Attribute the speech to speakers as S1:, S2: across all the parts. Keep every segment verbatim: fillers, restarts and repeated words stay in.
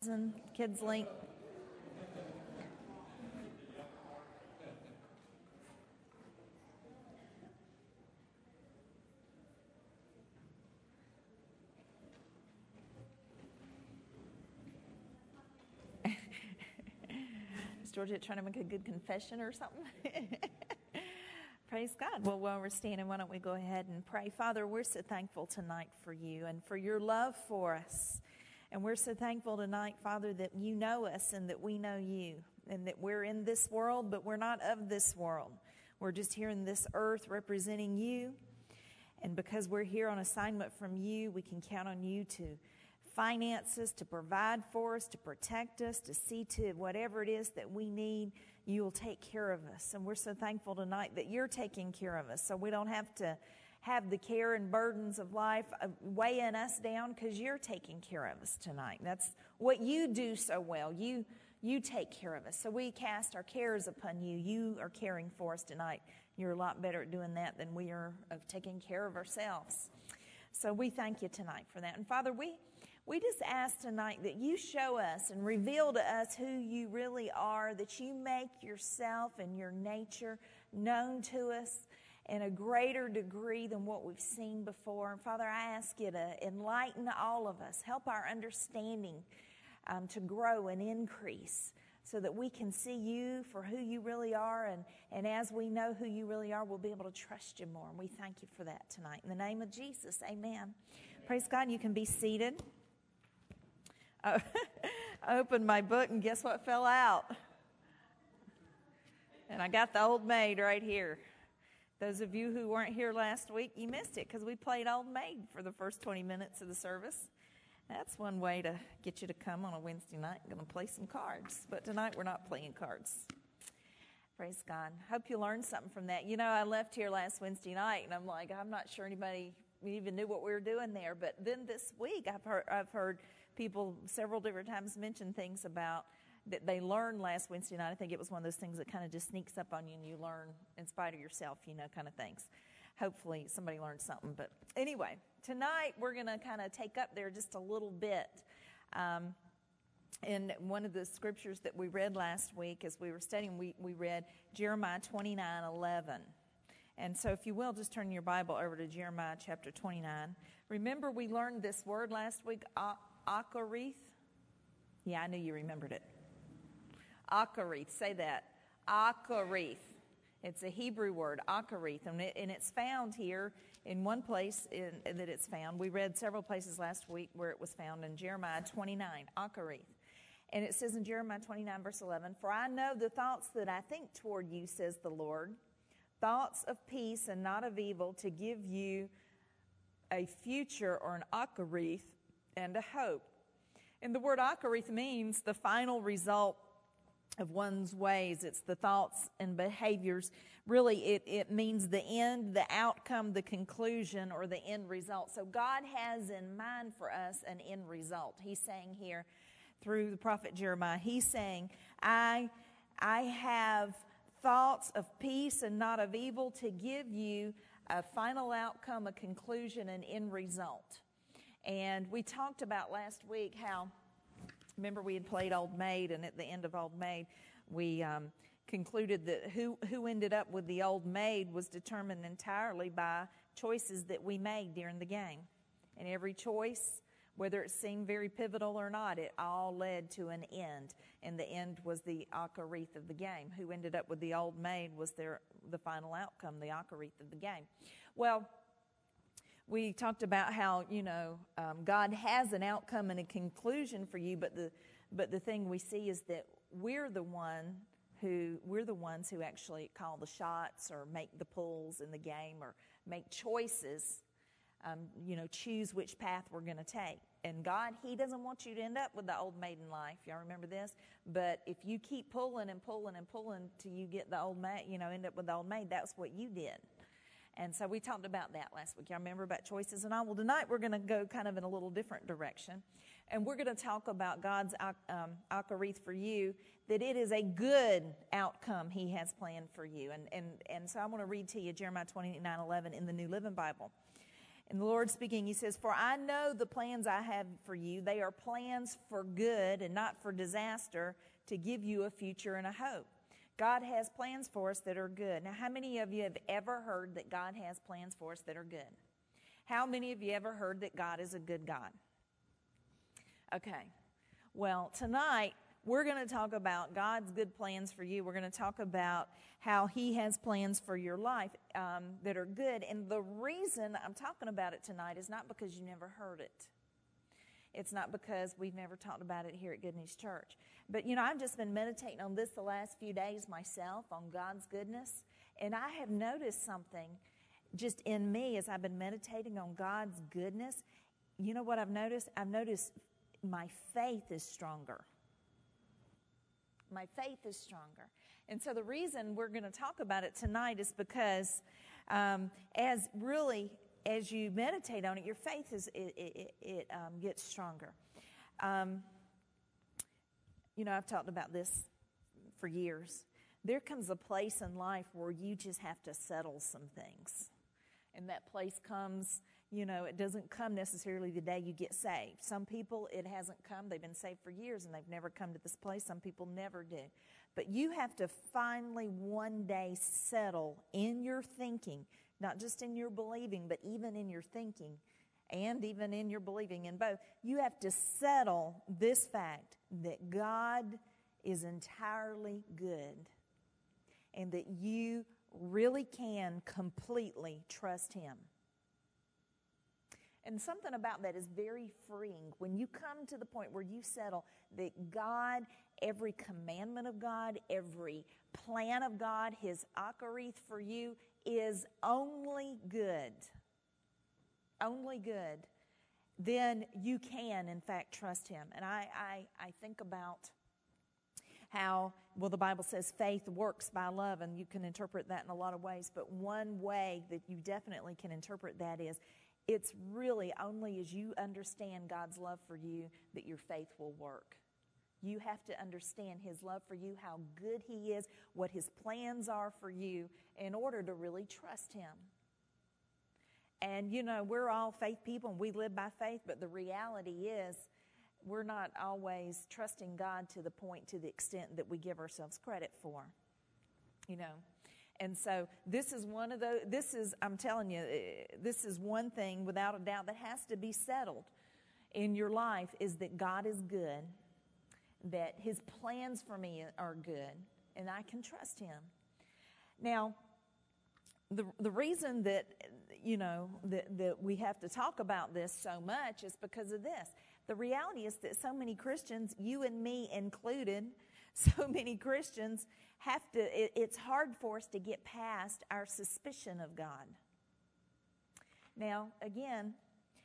S1: Kids Link. Is Georgette trying to make a good confession or something? Praise God. Well, while we're standing, why don't we go ahead and pray. Father, we're so thankful tonight for you and for your love for us. And we're so thankful tonight, Father, that you know us and that we know you. And that we're in this world, but we're not of this world. We're just here in this earth representing you. And because we're here on assignment from you, we can count on you to finance us, to provide for us, to protect us, to see to whatever it is that we need, you will take care of us. And we're so thankful tonight that you're taking care of us, so we don't have to have the care and burdens of life weighing us down, because you're taking care of us tonight. That's what you do so well. You you take care of us. So we cast our cares upon you. You are caring for us tonight. You're a lot better at doing that than we are of taking care of ourselves. So we thank you tonight for that. And Father, we we just ask tonight that you show us and reveal to us who you really are, that you make yourself and your nature known to us in a greater degree than what we've seen before. And Father, I ask you to enlighten all of us. Help our understanding um, to grow and increase so that we can see you for who you really are. And, and as we know who you really are, we'll be able to trust you more. And we thank you for that tonight. In the name of Jesus, amen. Praise God. You can be seated. Oh, I opened my book and guess what fell out? And I got the Old Maid right here. Those of you who weren't here last week, you missed it because we played Old Maid for the first twenty minutes of the service. That's one way to get you to come on a Wednesday night. I'm going to play some cards. But tonight we're not playing cards. Praise God. Hope you learned something from that. You know, I left here last Wednesday night, and I'm like, I'm not sure anybody even knew what we were doing there. But then this week I've heard, I've heard people several different times mention things about that they learned last Wednesday night. I think it was one of those things that kind of just sneaks up on you and you learn in spite of yourself, you know, kind of things. Hopefully somebody learned something. But anyway, tonight we're going to kind of take up there just a little bit. Um, in one of the scriptures that we read last week as we were studying, we, we read Jeremiah twenty-nine eleven. And so if you will, just turn your Bible over to Jeremiah chapter twenty-nine. Remember we learned this word last week, Acharith? Yeah, I knew you remembered it. Acharith, say that. Acharith. It's a Hebrew word, Acharith, and, it, and it's found here in one place in, that it's found. We read several places last week where it was found in Jeremiah twenty-nine, Acharith. And it says in Jeremiah twenty-nine, verse eleven, "For I know the thoughts that I think toward you, says the Lord, thoughts of peace and not of evil, to give you a future," or an Acharith, "and a hope." And the word Acharith means the final result of one's ways. It's the thoughts and behaviors. Really, it, it means the end, the outcome, the conclusion, or the end result. So God has in mind for us an end result. He's saying here through the prophet Jeremiah, he's saying, I, I have thoughts of peace and not of evil, to give you a final outcome, a conclusion, an end result. And we talked about last week how, remember we had played Old Maid, and at the end of Old Maid, we um, concluded that who, who ended up with the Old Maid was determined entirely by choices that we made during the game. And every choice, whether it seemed very pivotal or not, it all led to an end. And the end was the Acharith of the game. Who ended up with the Old Maid was their the final outcome, the Acharith of the game. Well, we talked about how, you know, um, God has an outcome and a conclusion for you, but the but the thing we see is that we're the one who we're the ones who actually call the shots or make the pulls in the game or make choices. Um, you know, choose which path we're going to take. And God, He doesn't want you to end up with the old maid in life. Y'all remember this? But if you keep pulling and pulling and pulling till you get the old maid, you know, end up with the old maid, that's what you did. And so we talked about that last week. Y'all remember about choices and all? Well, tonight we're going to go kind of in a little different direction. And we're going to talk about God's um, Acharith for you, that it is a good outcome He has planned for you. And, and, and so I want to read to you Jeremiah twenty-nine eleven in the New Living Bible. And the Lord speaking, he says, "For I know the plans I have for you. They are plans for good and not for disaster, to give you a future and a hope." God has plans for us that are good. Now, how many of you have ever heard that God has plans for us that are good? How many of you ever heard that God is a good God? Okay. Well, tonight, we're going to talk about God's good plans for you. We're going to talk about how he has plans for your life um, that are good. And the reason I'm talking about it tonight is not because you never heard it. It's not because we've never talked about it here at Good News Church. But, you know, I've just been meditating on this the last few days myself, on God's goodness. And I have noticed something just in me as I've been meditating on God's goodness. You know what I've noticed? I've noticed my faith is stronger. My faith is stronger. And so the reason we're going to talk about it tonight is because um, as really, as you meditate on it, your faith is it, it, it um, gets stronger. Um, you know, I've talked about this for years. There comes a place in life where you just have to settle some things. And that place comes, you know, it doesn't come necessarily the day you get saved. Some people, it hasn't come. They've been saved for years and they've never come to this place. Some people never do. But you have to finally one day settle in your thinking, not just in your believing, but even in your thinking and even in your believing in both. You have to settle this fact that God is entirely good and that you really can completely trust him. And something about that is very freeing. When you come to the point where you settle that God, every commandment of God, every plan of God, his akarith for you is only good, only good, then you can, in fact, trust him. And I, I, I think about how, well, the Bible says faith works by love, and you can interpret that in a lot of ways. But one way that you definitely can interpret that is it's really only as you understand God's love for you that your faith will work. You have to understand his love for you, how good he is, what his plans are for you in order to really trust him. And, you know, we're all faith people and we live by faith, but the reality is we're not always trusting God to the point, to the extent that we give ourselves credit for, you know. And so this is one of those, this is, I'm telling you, this is one thing without a doubt that has to be settled in your life, is that God is good, that his plans for me are good, and I can trust him. Now, the the reason that, you know, that, that we have to talk about this so much is because of this. The reality is that so many Christians, you and me included, so many Christians have to, it, it's hard for us to get past our suspicion of God. Now, again,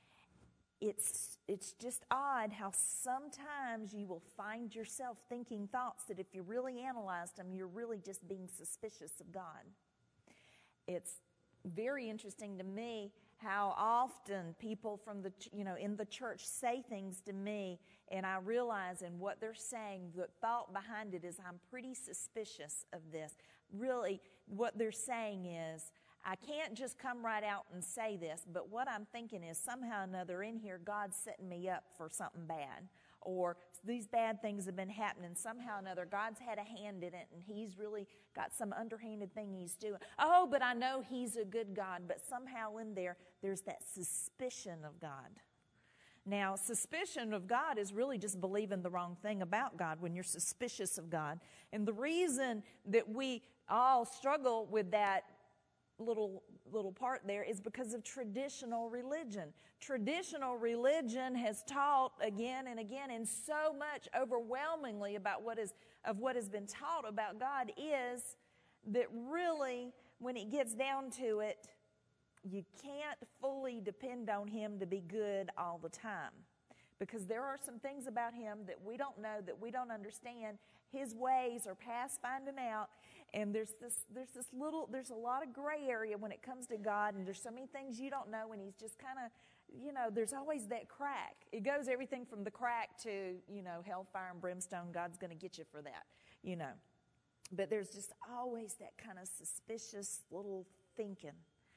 S1: it's it's just odd how sometimes you will find yourself thinking thoughts that if you really analyzed them, you're really just being suspicious of God. It's very interesting to me how often people from the, you know, in the church say things to me, and I realize in what they're saying, the thought behind it is, I'm pretty suspicious of this. Really, what they're saying is, I can't just come right out and say this, but what I'm thinking is somehow or another in here, God's setting me up for something bad. Or these bad things have been happening. Somehow or another, God's had a hand in it, and he's really got some underhanded thing he's doing. Oh, but I know he's a good God. But somehow in there, there's that suspicion of God. Now, suspicion of God is really just believing the wrong thing about God when you're suspicious of God. And the reason that we all struggle with that little little part there is because of traditional religion. Traditional religion has taught again and again, and so much overwhelmingly about what is of what has been taught about God is that really, when it gets down to it, you can't fully depend on him to be good all the time. Because there are some things about him that we don't know, that we don't understand. His ways are past finding out. And there's this there's this little, there's a lot of gray area when it comes to God. And there's so many things you don't know. And he's just kind of, you know, there's always that crack. It goes everything from the crack to, you know, hellfire and brimstone. God's going to get you for that, you know. But there's just always that kind of suspicious little thinking.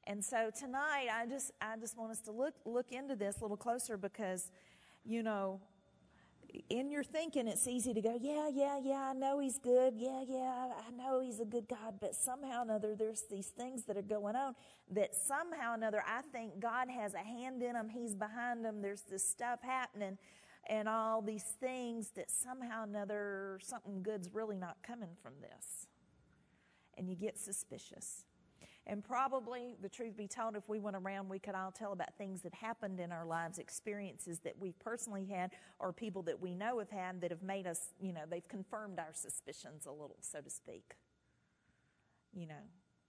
S1: And so tonight, I just I just want us to look look into this a little closer because, you know, in your thinking, it's easy to go, yeah, yeah, yeah, I know He's good. Yeah, yeah, I know He's a good God. But somehow or another, there's these things that are going on that somehow or another, I think God has a hand in them. He's behind them. There's this stuff happening and all these things that somehow or another, something good's really not coming from this. And you get suspicious. And probably, the truth be told, if we went around, we could all tell about things that happened in our lives, experiences that we've personally had, or people that we know have had that have made us, you know, they've confirmed our suspicions a little, so to speak. You know.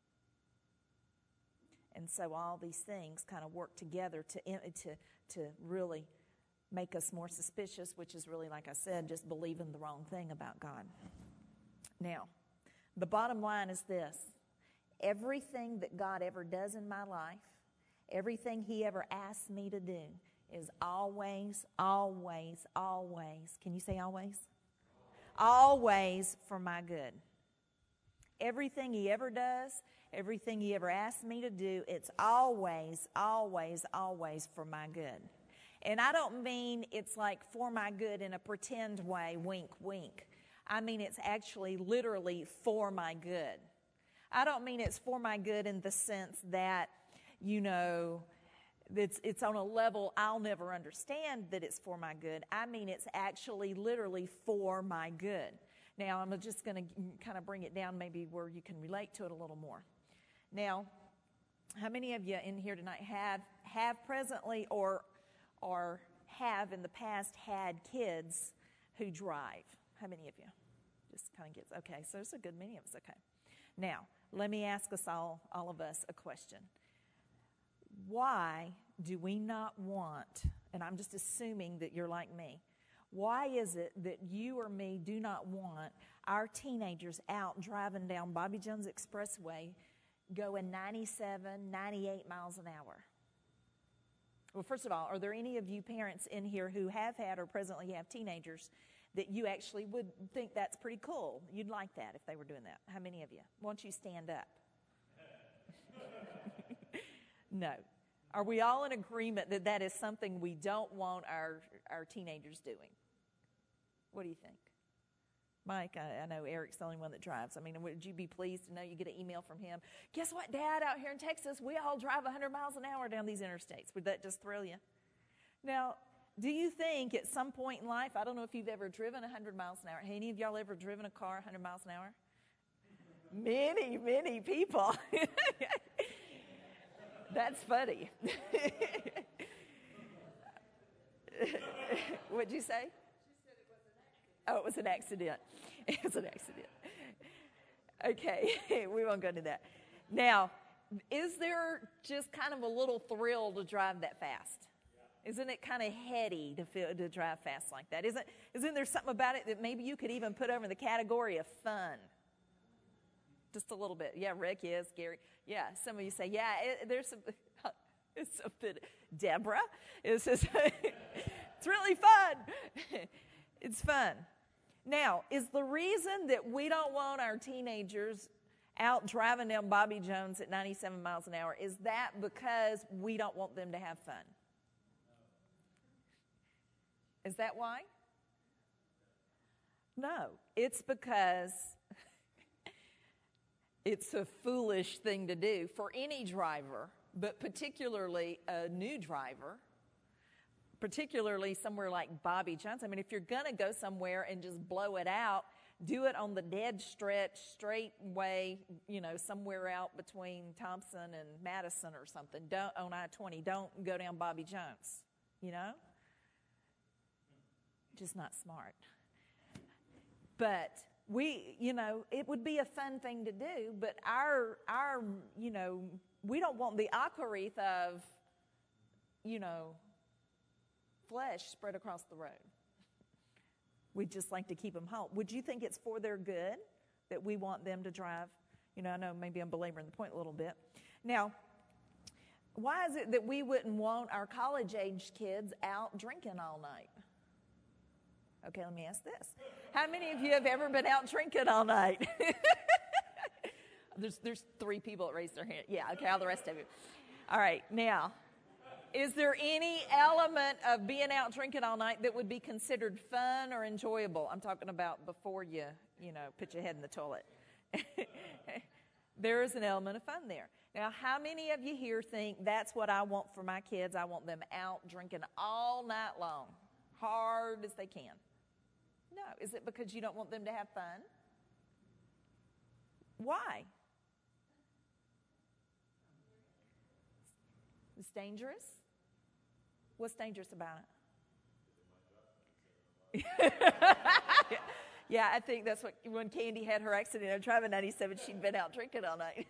S1: And so all these things kind of work together to to to really make us more suspicious, which is really, like I said, just believing the wrong thing about God. Now, the bottom line is this. Everything that God ever does in my life, everything He ever asks me to do is always, always, always, can you say always? Always for my good. Everything He ever does, everything He ever asks me to do, it's always, always, always for my good. And I don't mean it's like for my good in a pretend way, wink, wink. I mean it's actually literally for my good. I don't mean it's for my good in the sense that, you know, it's, it's on a level I'll never understand that it's for my good. I mean it's actually literally for my good. Now, I'm just going to kind of bring it down maybe where you can relate to it a little more. Now, how many of you in here tonight have, have presently or, or have in the past had kids who drive? How many of you? Just kind of gets, okay, so there's a good many of us, okay. Now, let me ask us all, all of us, a question. Why do we not want, and I'm just assuming that you're like me, why is it that you or me do not want our teenagers out driving down Bobby Jones Expressway going ninety-seven, ninety-eight miles an hour? Well, first of all, are there any of you parents in here who have had or presently have teenagers that you actually would think that's pretty cool? You'd like that if they were doing that. How many of you? Why don't you stand up? No. Are we all in agreement that that is something we don't want our, our teenagers doing? What do you think? Mike, I, I know Eric's the only one that drives. I mean, would you be pleased to know you get an email from him? Guess what, Dad, out here in Texas, we all drive one hundred miles an hour down these interstates. Would that just thrill you? Now, do you think at some point in life, I don't know if you've ever driven one hundred miles an hour. Have any of y'all ever driven a car one hundred miles an hour? Many, many people. That's funny. What'd you say? Oh, it was an accident. It was an accident. Okay, we won't go into that. Now, is there just kind of a little thrill to drive that fast? Isn't it kind of heady to feel, to drive fast like that? Isn't, isn't there something about it that maybe you could even put over in the category of fun? Just a little bit. Yeah, Rick, yes, Gary. Yeah, some of you say, yeah, it, there's some, it's something. Deborah, it's, just, it's really fun. It's fun. Now, is the reason that we don't want our teenagers out driving down Bobby Jones at ninety-seven miles an hour, is that because we don't want them to have fun? Is that why? No, it's because it's a foolish thing to do for any driver, but particularly a new driver, particularly somewhere like Bobby Jones. I mean, if you're going to go somewhere and just blow it out, do it on the dead stretch, straight way, you know, somewhere out between Thompson and Madison or something. Don't, on I twenty, don't go down Bobby Jones, you know? Just not smart. But we, you know, it would be a fun thing to do, but our, our, you know, we don't want the acarith of, you know, flesh spread across the road. We'd just like to keep them home. Would you think it's for their good that we want them to drive? You know, I know maybe I'm belaboring the point a little bit. Now, why is it that we wouldn't want our college-age kids out drinking all night? Okay, let me ask this. How many of you have ever been out drinking all night? There's, there's three people that raised their hand. Yeah, okay, all the rest of you. All right, now, is there any element of being out drinking all night that would be considered fun or enjoyable? I'm talking about before you, you know, put your head in the toilet. There is an element of fun there. Now, how many of you here think that's what I want for my kids? I want them out drinking all night long, hard as they can. No. Is it because you don't want them to have fun? Why? It's dangerous? What's dangerous about it? Yeah, I think that's what, when Candy had her accident on Drive in ninety-seven, she'd been out drinking all night.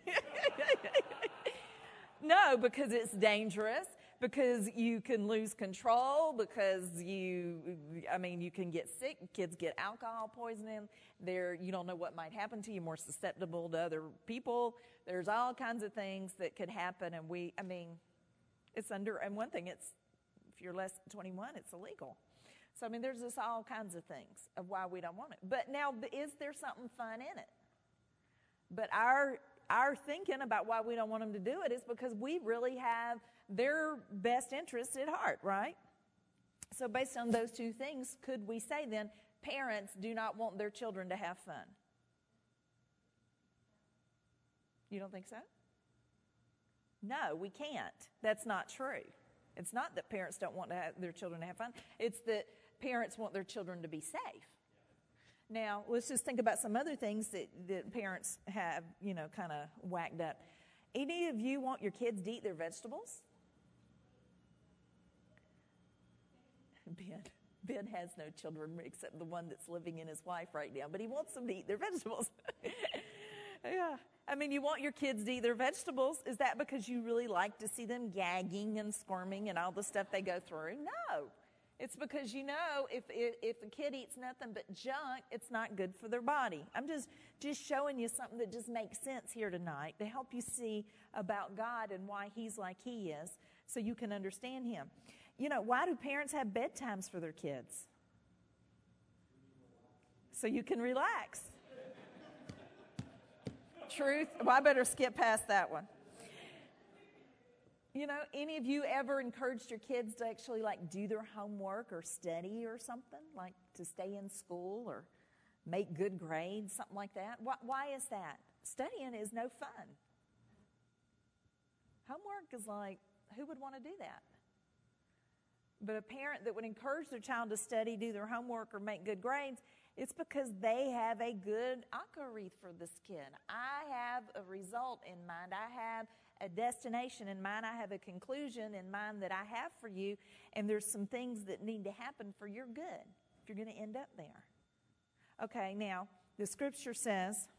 S1: No, because it's dangerous, because you can lose control, because you, I mean, you can get sick, kids get alcohol poisoning, there, you don't know what might happen to you, more susceptible to other people. There's all kinds of things that could happen, and we, I mean, it's under, and one thing, it's, if you're less than twenty-one, it's illegal. So, I mean, there's just all kinds of things of why we don't want it. But now, is there something fun in it? But our our thinking about why we don't want them to do it is because we really have their best interests at heart, right? So based on those two things, could we say then, parents do not want their children to have fun? You don't think so? No, we can't. That's not true. It's not that parents don't want to have their children to have fun. It's that parents want their children to be safe. Now, let's just think about some other things that, that parents have, you know, kind of whacked up. Any of you want your kids to eat their vegetables? Ben, Ben has no children except the one that's living in his wife right now, but he wants them to eat their vegetables. Yeah. I mean, you want your kids to eat their vegetables. Is that because you really like to see them gagging and squirming and all the stuff they go through? No. It's because you know if if a kid eats nothing but junk, it's not good for their body. I'm just, just showing you something that just makes sense here tonight to help you see about God and why He's like He is so you can understand Him. You know, why do parents have bedtimes for their kids? So you can relax. Truth? Well, I better skip past that one. You know, any of you ever encouraged your kids to actually like do their homework or study or something, like to stay in school or make good grades, something like that? Why, why is that? Studying is no fun. Homework is like, who would want to do that? But a parent that would encourage their child to study, do their homework, or make good grades, it's because they have a good algorithm for this kid. I have a result in mind. I have a destination in mind. I have a conclusion in mind that I have for you, and there's some things that need to happen for your good if you're going to end up there. Okay, now, the scripture says,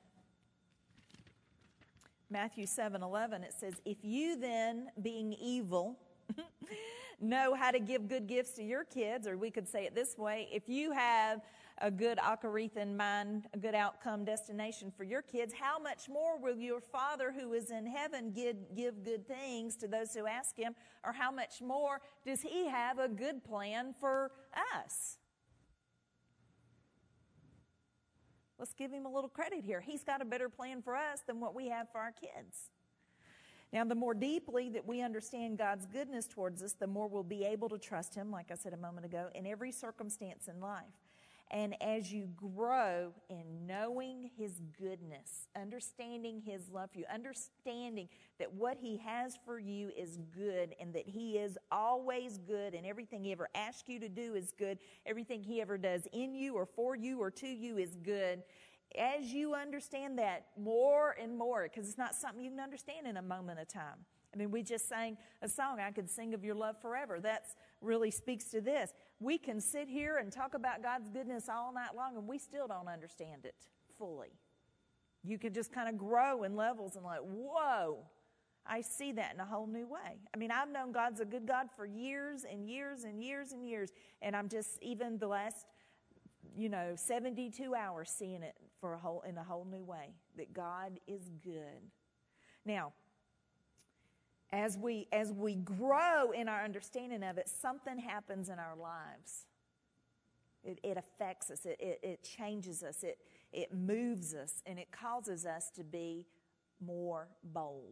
S1: Matthew seven eleven, it says, if you then, being evil, know how to give good gifts to your kids, or we could say it this way, if you have a good algorithm in mind, a good outcome destination for your kids, how much more will your Father who is in heaven give, give good things to those who ask Him, or how much more does He have a good plan for us? Let's give Him a little credit here. He's got a better plan for us than what we have for our kids. Now, the more deeply that we understand God's goodness towards us, the more we'll be able to trust Him, like I said a moment ago, in every circumstance in life. And as you grow in knowing His goodness, understanding His love for you, understanding that what He has for you is good and that He is always good and everything He ever asks you to do is good, everything He ever does in you or for you or to you is good, as you understand that more and more, because it's not something you can understand in a moment of time. I mean, we just sang a song, I Could Sing of Your Love Forever. That really speaks to this. We can sit here and talk about God's goodness all night long, and we still don't understand it fully. You can just kind of grow in levels and like, whoa, I see that in a whole new way. I mean, I've known God's a good God for years and years and years and years, and I'm just, even the last, you know, seventy-two hours seeing it for a whole in a whole new way, that God is good. Now, As we as we grow in our understanding of it, something happens in our lives. It, it affects us. It, it, it changes us. It, it moves us. And it causes us to be more bold.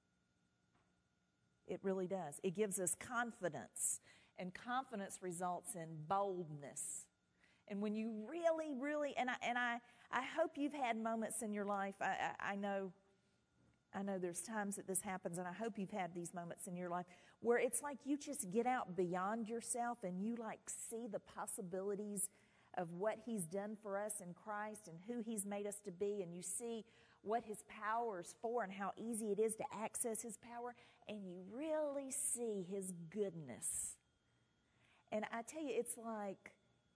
S1: It really does. It gives us confidence, and confidence results in boldness. And when you really, really, and I and I, I hope you've had moments in your life. I, I, I know, I know there's times that this happens, and I hope you've had these moments in your life where it's like you just get out beyond yourself and you like see the possibilities of what He's done for us in Christ and who He's made us to be, and you see what His power is for and how easy it is to access His power, and you really see His goodness. And I tell you, it's like,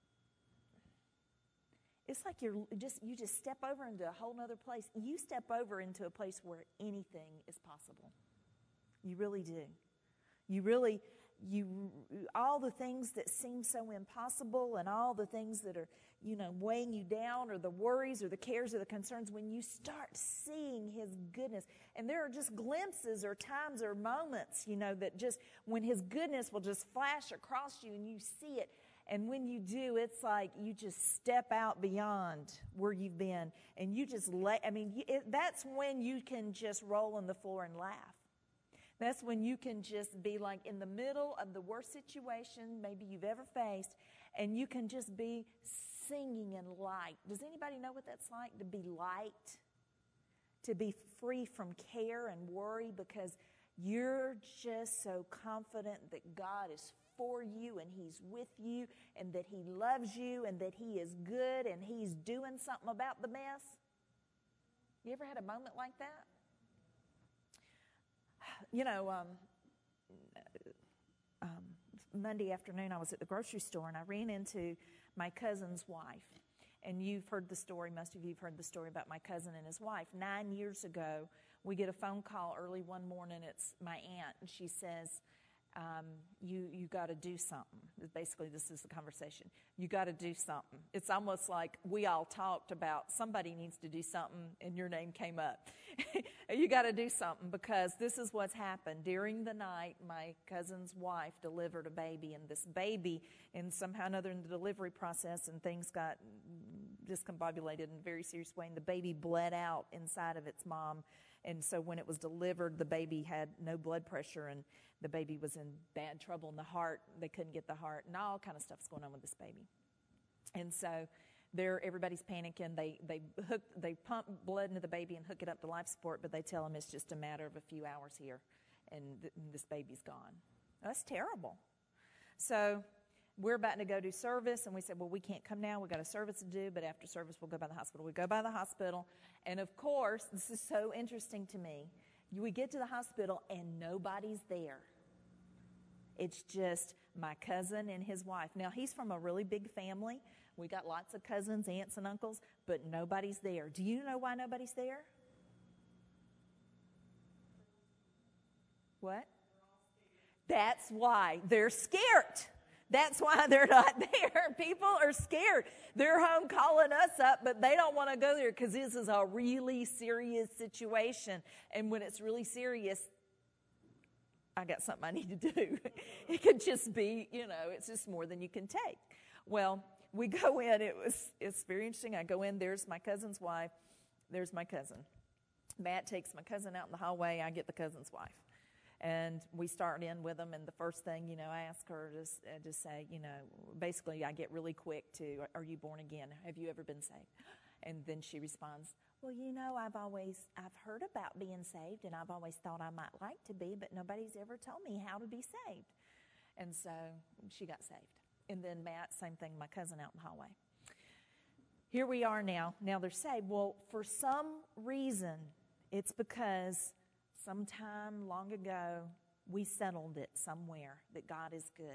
S1: it's like you're just, you just step over into a whole other place. You step over into a place where anything is possible. You really do. You really, you, all the things that seem so impossible and all the things that are, you know, weighing you down, or the worries or the cares or the concerns, when you start seeing His goodness, and there are just glimpses or times or moments, you know, that just, when His goodness will just flash across you and you see it. And when you do, it's like you just step out beyond where you've been, and you just let, I mean, it, that's when you can just roll on the floor and laugh. That's when you can just be like in the middle of the worst situation maybe you've ever faced, and you can just be singing in light. Does anybody know what that's like, to be light? To be free from care and worry because you're just so confident that God is for you and He's with you and that He loves you and that He is good and He's doing something about the mess. You ever had a moment like that? You know, um, um, Monday afternoon I was at the grocery store and I ran into my cousin's wife. And you've heard the story, most of you have heard the story about my cousin and his wife. Nine years ago, we get a phone call early one morning. It's my aunt, and she says, um, you you got to do something. Basically, this is the conversation. You got to do something. It's almost like we all talked about somebody needs to do something, and your name came up. You got to do something because this is what's happened. During the night, my cousin's wife delivered a baby, and this baby, and somehow or another in the delivery process, and things got discombobulated in a very serious way, and the baby bled out inside of its mom. And so when it was delivered, the baby had no blood pressure, and the baby was in bad trouble in the heart. They couldn't get the heart, and all kind of stuff's going on with this baby. And so there, everybody's panicking. They they hook, they pump blood into the baby and hook it up to life support, but they tell them it's just a matter of a few hours here, and th- this baby's gone. That's terrible. So we're about to go do service, and we said, well, we can't come now. We've got a service to do, but after service, we'll go by the hospital. We go by the hospital, and of course, this is so interesting to me. We get to the hospital, and nobody's there. It's just my cousin and his wife. Now, he's from a really big family. We got lots of cousins, aunts, and uncles, but nobody's there. Do you know why nobody's there? What? That's why. They're scared. That's why they're not there. People are scared. They're home calling us up, but they don't want to go there because this is a really serious situation. And when it's really serious, I got something I need to do. It could just be, you know, it's just more than you can take. Well, we go in. It was it's very interesting. I go in. There's my cousin's wife. There's my cousin. Matt takes my cousin out in the hallway. I get the cousin's wife. And we start in with them, and the first thing, you know, I ask her to uh, just say, you know, basically I get really quick to, are you born again? Have you ever been saved? And then she responds, well, you know, I've always, I've heard about being saved, and I've always thought I might like to be, but nobody's ever told me how to be saved. And so she got saved. And then Matt, same thing, my cousin out in the hallway. Here we are now. Now they're saved. Well, for some reason, it's because sometime long ago, we settled it somewhere that God is good.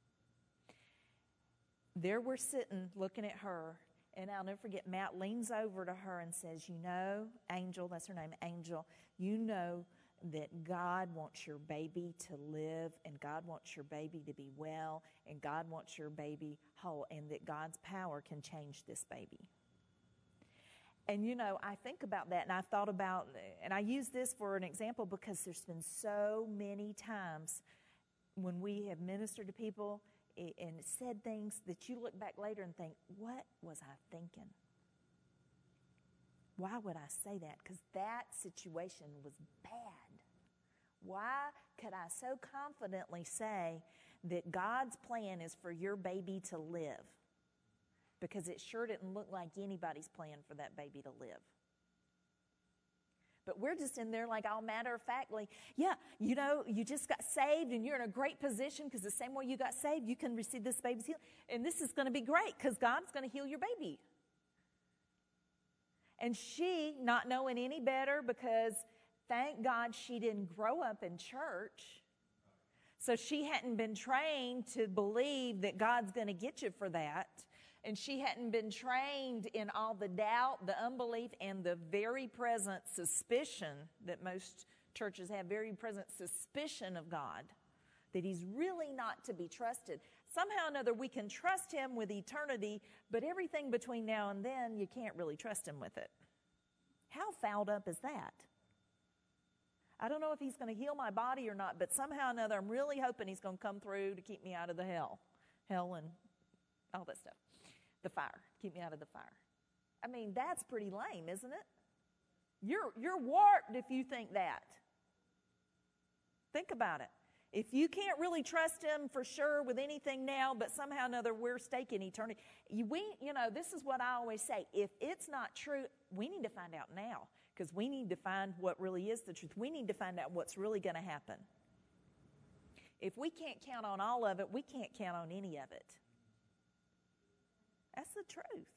S1: There we're sitting looking at her, and I'll never forget, Matt leans over to her and says, you know, Angel, that's her name, Angel, you know that God wants your baby to live, and God wants your baby to be well, and God wants your baby whole, and that God's power can change this baby. And, you know, I think about that, and I thought about, and I use this for an example because there's been so many times when we have ministered to people and said things that you look back later and think, what was I thinking? Why would I say that? Because that situation was bad. Why could I so confidently say that God's plan is for your baby to live? Because it sure didn't look like anybody's plan for that baby to live. But we're just in there like all matter-of-factly, yeah, you know, you just got saved and you're in a great position because the same way you got saved, you can receive this baby's healing. And this is going to be great because God's going to heal your baby. And she, not knowing any better, because thank God she didn't grow up in church, so she hadn't been trained to believe that God's going to get you for that. And she hadn't been trained in all the doubt, the unbelief, and the very present suspicion that most churches have, very present suspicion of God, that he's really not to be trusted. Somehow or another, we can trust him with eternity, but everything between now and then, you can't really trust him with it. How fouled up is that? I don't know if he's going to heal my body or not, but somehow or another, I'm really hoping he's going to come through to keep me out of the hell. Hell and all that stuff. The fire. Keep me out of the fire. I mean, that's pretty lame, isn't it? You're, you're warped if you think that. Think about it. If you can't really trust him for sure with anything now, but somehow or another we're staking eternity. You, we, you know, this is what I always say. If it's not true, we need to find out now, because we need to find what really is the truth. We need to find out what's really going to happen. If we can't count on all of it, we can't count on any of it. That's the truth.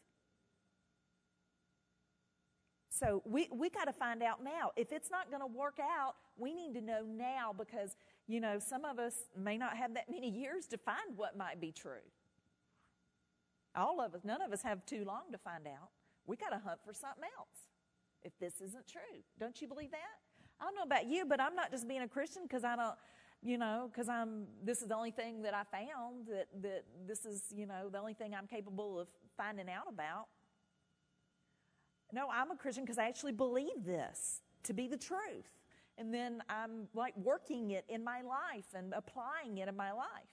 S1: So we we got to find out now. If it's not going to work out, we need to know now, because, you know, some of us may not have that many years to find what might be true. All of us, none of us have too long to find out. We got to hunt for something else if this isn't true. Don't you believe that? I don't know about you, but I'm not just being a Christian because I don't, you know, because I'm, this is the only thing that I found, that, that this is, you know, the only thing I'm capable of finding out about. No, I'm a Christian because I actually believe this to be the truth. And then I'm like working it in my life and applying it in my life.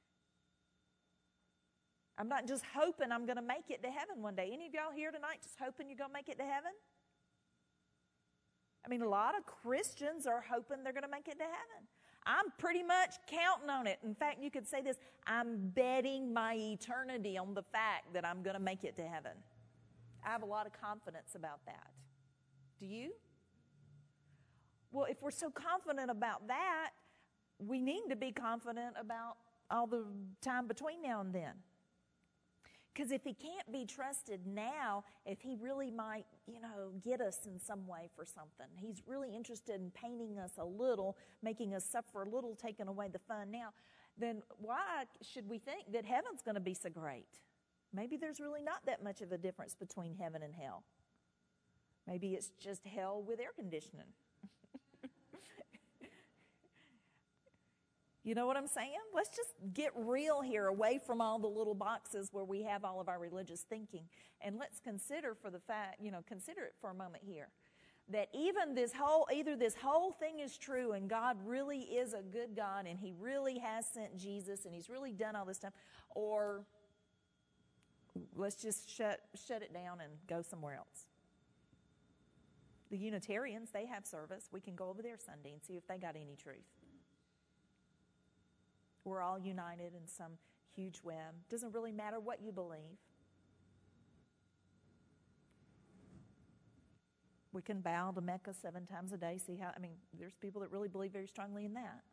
S1: I'm not just hoping I'm going to make it to heaven one day. Any of y'all here tonight just hoping you're going to make it to heaven? I mean, a lot of Christians are hoping they're going to make it to heaven. I'm pretty much counting on it. In fact, you could say this, I'm betting my eternity on the fact that I'm going to make it to heaven. I have a lot of confidence about that. Do you? Well, if we're so confident about that, we need to be confident about all the time between now and then. Because if he can't be trusted now, if he really might, you know, get us in some way for something, he's really interested in painting us a little, making us suffer a little, taking away the fun now, then why should we think that heaven's going to be so great? Maybe there's really not that much of a difference between heaven and hell. Maybe it's just hell with air conditioning. You know what I'm saying? Let's just get real here, away from all the little boxes where we have all of our religious thinking. And let's consider for the fact, you know, consider it for a moment here, that even this whole, either this whole thing is true and God really is a good God and he really has sent Jesus and he's really done all this stuff, or let's just shut, shut it down and go somewhere else. The Unitarians, they have service. We can go over there Sunday and see if they got any truth. We're all united in some huge web. Doesn't really matter what you believe. We can bow to Mecca seven times a day. See how, I mean, there's people that really believe very strongly in that.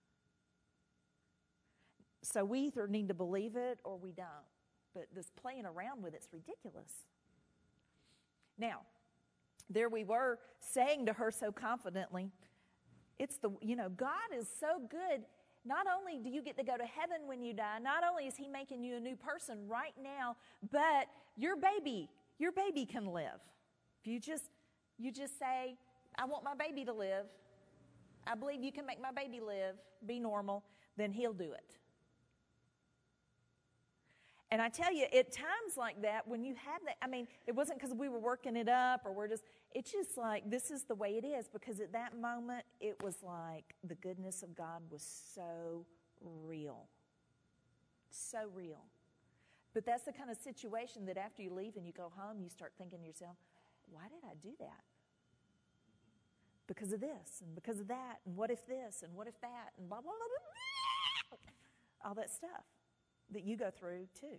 S1: So we either need to believe it or we don't. But this playing around with it's ridiculous. Now, there we were saying to her so confidently, it's the, you know, God is so good. Not only do you get to go to heaven when you die, not only is he making you a new person right now, but your baby, your baby can live. If you just, you just say, I want my baby to live. I believe you can make my baby live, be normal, then he'll do it. And I tell you, at times like that, when you have that, I mean, it wasn't because we were working it up or we're just, it's just like, this is the way it is. Because at that moment, it was like the goodness of God was so real. So real. But that's the kind of situation that after you leave and you go home, you start thinking to yourself, why did I do that? Because of this, and because of that, and what if this, and what if that, and blah, blah, blah, blah. All that stuff that you go through too.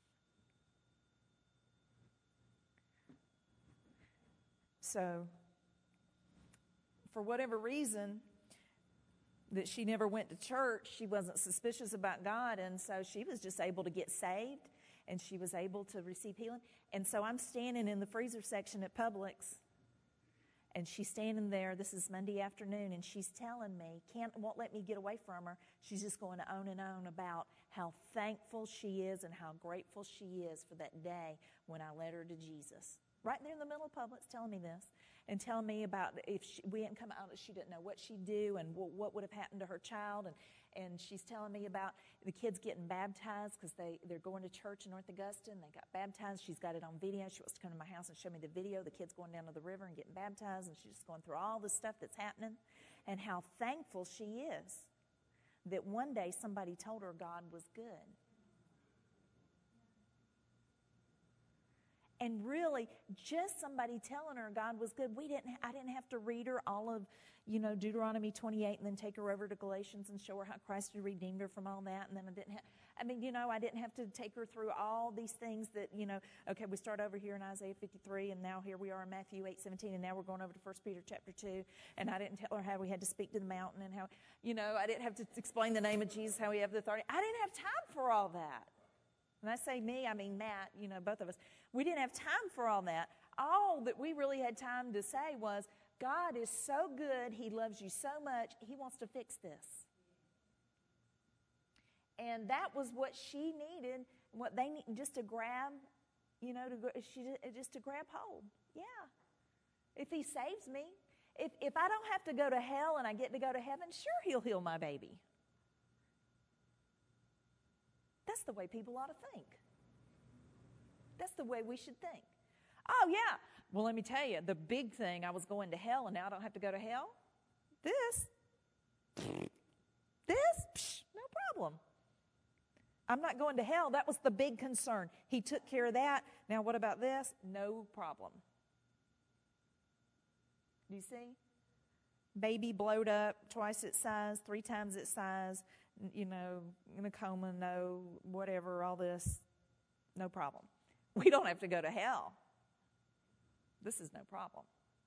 S1: So, for whatever reason, that she never went to church, she wasn't suspicious about God, and so she was just able to get saved, and she was able to receive healing. And so I'm standing in the freezer section at Publix, and she's standing there. This is Monday afternoon, and she's telling me, can't, won't let me get away from her. She's just going to own and own about how thankful she is and how grateful she is for that day when I led her to Jesus. Right there in the middle of Publix, telling me this, and telling me about if she, we hadn't come out, she didn't know what she'd do and w- what would have happened to her child. And, and she's telling me about the kids getting baptized because they, they're going to church in North Augusta, and they got baptized. She's got it on video. She wants to come to my house and show me the video, the kids going down to the river and getting baptized, and she's just going through all the stuff that's happening and how thankful she is that one day somebody told her God was good. And really, just somebody telling her God was good. We didn't. I didn't have to read her all of, you know, Deuteronomy twenty-eight, and then take her over to Galatians and show her how Christ had redeemed her from all that. And then I didn't. have, I mean, you know, I didn't have to take her through all these things that, you know. Okay, we start over here in Isaiah fifty-three, and now here we are in Matthew eight seventeen, and now we're going over to First Peter chapter two. And I didn't tell her how we had to speak to the mountain and how, you know, I didn't have to explain the name of Jesus, how we have the authority. I didn't have time for all that. When I say me, I mean Matt, you know, both of us. We didn't have time for all that. All that we really had time to say was, God is so good. He loves you so much. He wants to fix this. And that was what she needed, what they need, just to grab, you know, to she just to grab hold. Yeah. If he saves me, if if I don't have to go to hell and I get to go to heaven, sure, he'll heal my baby. That's the way people ought to think. That's the way we should think. Oh, yeah. Well, let me tell you, the big thing, I was going to hell, and now I don't have to go to hell. This, this, psh, no problem. I'm not going to hell. That was the big concern. He took care of that. Now, what about this? No problem. Do you see? Baby blowed up, twice its size, three times its size, you know, in a coma, no, whatever, all this, no problem. We don't have to go to hell. This is no problem.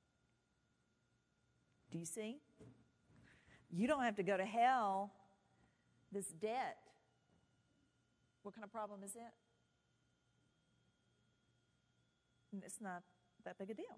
S1: Do you see? You don't have to go to hell. This debt, what kind of problem is it? It's not that big a deal.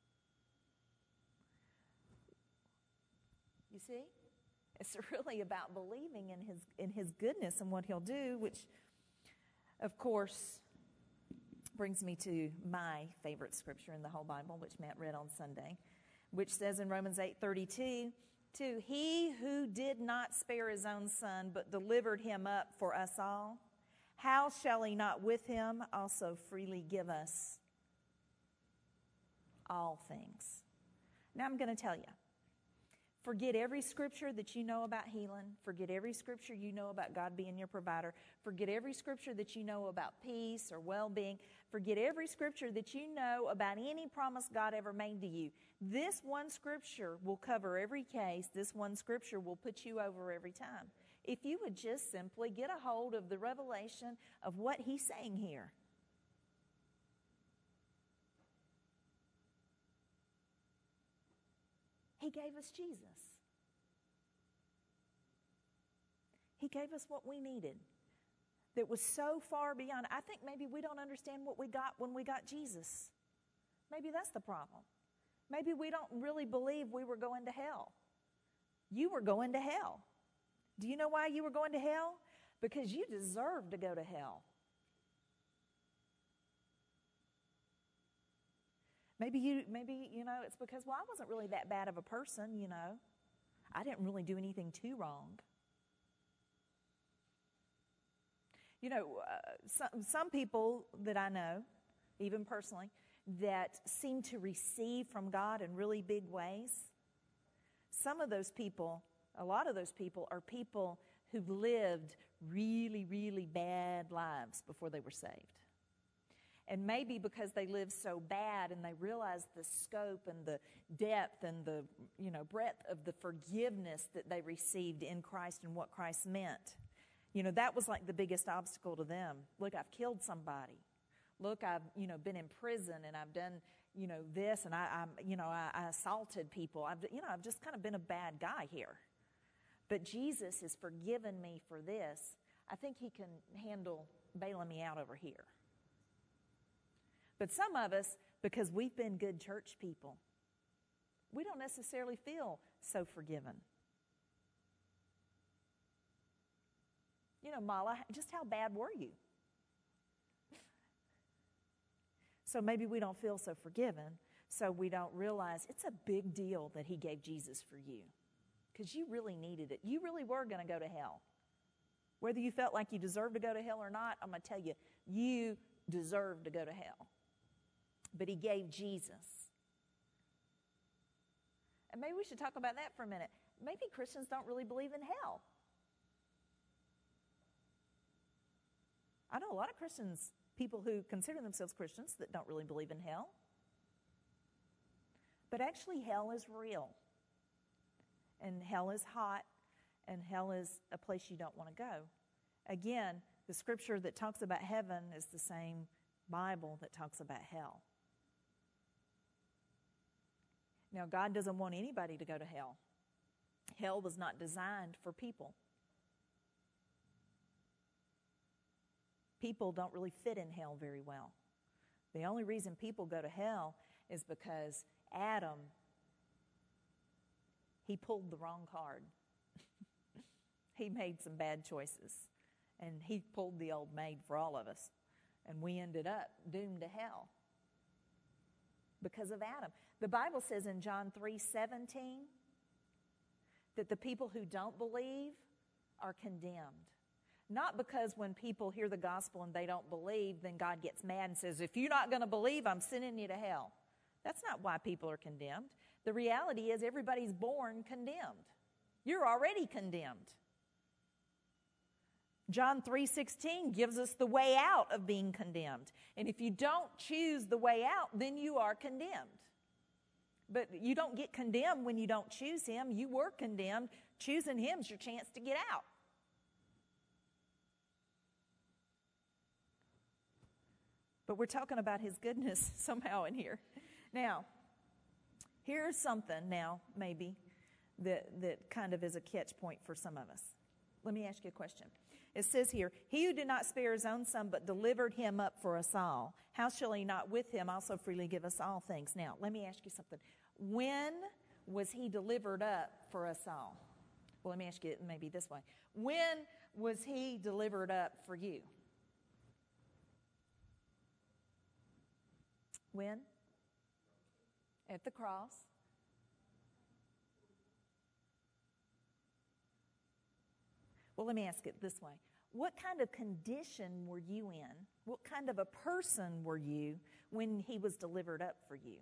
S1: You see? It's really about believing in his in his goodness and what he'll do, which, of course, brings me to my favorite scripture in the whole Bible, which Matt read on Sunday, which says in Romans eight thirty-two, to he who did not spare his own son, but delivered him up for us all, how shall he not with him also freely give us all things? Now I'm going to tell you. Forget every scripture that you know about healing. Forget every scripture you know about God being your provider. Forget every scripture that you know about peace or well-being. Forget every scripture that you know about any promise God ever made to you. This one scripture will cover every case. This one scripture will put you over every time. If you would just simply get a hold of the revelation of what he's saying here. He gave us Jesus. He gave us what we needed that was so far beyond. I think maybe we don't understand what we got when we got Jesus. Maybe that's the problem. Maybe we don't really believe we were going to hell. You were going to hell. Do you know why you were going to hell? Because you deserved to go to hell. Maybe you, maybe, you know, it's because, well, I wasn't really that bad of a person, you know. I didn't really do anything too wrong. You know, uh, some, some people that I know, even personally, that seem to receive from God in really big ways, some of those people, a lot of those people are people who've lived really, really bad lives before they were saved. And maybe because they lived so bad and they realized the scope and the depth and the, you know, breadth of the forgiveness that they received in Christ and what Christ meant. You know, that was like the biggest obstacle to them. Look, I've killed somebody. Look, I've, you know, been in prison and I've done, you know, this and I, I'm, you know, I, I assaulted people. I've, you know, I've just kind of been a bad guy here. But Jesus has forgiven me for this. I think he can handle bailing me out over here. But some of us, because we've been good church people, we don't necessarily feel so forgiven. You know, Mala, just how bad were you? So maybe we don't feel so forgiven, so we don't realize it's a big deal that he gave Jesus for you. Because you really needed it. You really were going to go to hell. Whether you felt like you deserved to go to hell or not, I'm going to tell you, you deserve to go to hell. But he gave Jesus. And maybe we should talk about that for a minute. Maybe Christians don't really believe in hell. I know a lot of Christians, people who consider themselves Christians, that don't really believe in hell. But actually, hell is real. And hell is hot, and hell is a place you don't want to go. Again, the scripture that talks about heaven is the same Bible that talks about hell. Now, God doesn't want anybody to go to hell. Hell was not designed for people. People don't really fit in hell very well. The only reason people go to hell is because Adam, he pulled the wrong card. He made some bad choices. And he pulled the old maid for all of us. And we ended up doomed to hell because of Adam. The Bible says in John three seventeen that the people who don't believe are condemned. Not because when people hear the gospel and they don't believe, then God gets mad and says, if you're not going to believe, I'm sending you to hell. That's not why people are condemned. The reality is everybody's born condemned. You're already condemned. John three sixteen gives us the way out of being condemned. And if you don't choose the way out, then you are condemned. But you don't get condemned when you don't choose him. You were condemned. Choosing him is your chance to get out. But we're talking about his goodness somehow in here. Now, here's something now, maybe, that, that kind of is a catch point for some of us. Let me ask you a question. It says here, he who did not spare his own son, but delivered him up for us all, how shall he not with him also freely give us all things? Now, let me ask you something. When was he delivered up for us all? Well, let me ask you it maybe this way. When was he delivered up for you? When? At the cross. Well, let me ask it this way. What kind of condition were you in? What kind of a person were you when he was delivered up for you?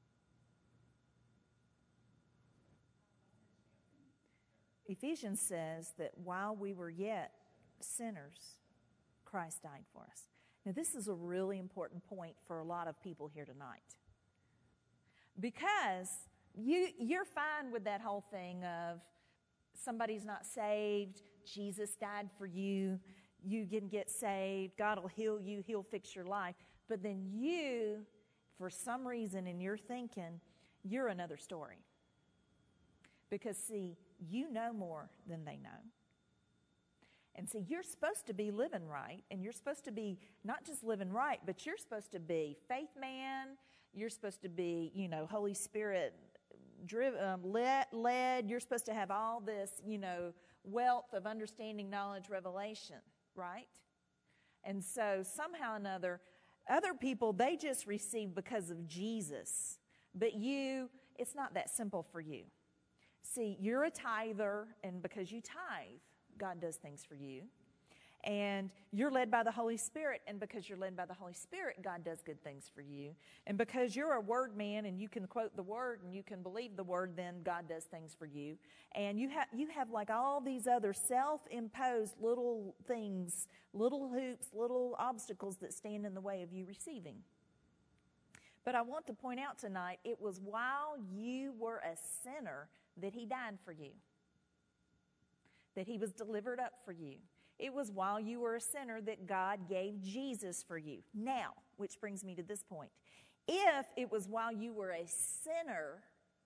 S1: Ephesians says that while we were yet sinners, Christ died for us. Now, this is a really important point for a lot of people here tonight. Because you, you're fine with that whole thing of somebody's not saved, Jesus died for you, you can get saved, God will heal you, he'll fix your life. But then you, for some reason in your thinking, you're another story. Because, see, you know more than they know. And see, you're supposed to be living right, and you're supposed to be not just living right, but you're supposed to be faith man, you're supposed to be, you know, Holy Spirit driven, um, led, led, you're supposed to have all this, you know, wealth of understanding, knowledge, revelation, right? And so somehow or another, other people, they just receive because of Jesus. But you, it's not that simple for you. See, you're a tither, and because you tithe, God does things for you. And you're led by the Holy Spirit, and because you're led by the Holy Spirit, God does good things for you. And because you're a word man and you can quote the word and you can believe the word, then God does things for you. And you have you have like all these other self-imposed little things, little hoops, little obstacles that stand in the way of you receiving. But I want to point out tonight, it was while you were a sinner that he died for you, that he was delivered up for you. It was while you were a sinner that God gave Jesus for you. Now, which brings me to this point. If it was while you were a sinner